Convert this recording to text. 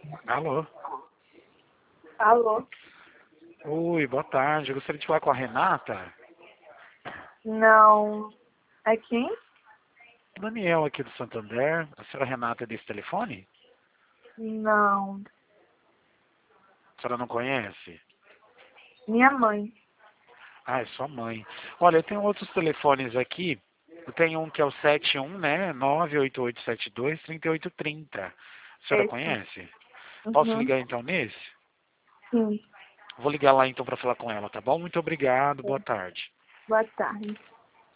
Alô? Alô? Oi, boa tarde. Eu gostaria de falar com a Renata. Não. É quem? Daniel aqui do Santander. A senhora Renata é desse telefone? Não. A senhora não conhece? Minha mãe. Ah, é sua mãe. Olha, eu tenho outros telefones aqui. Eu tenho um que é o 71, né? 98872-3830. A senhora Esse. conhece? Posso Uhum. ligar então nesse? Sim. Vou ligar lá então para falar com ela, tá bom? Muito obrigado. Boa tarde. Boa tarde.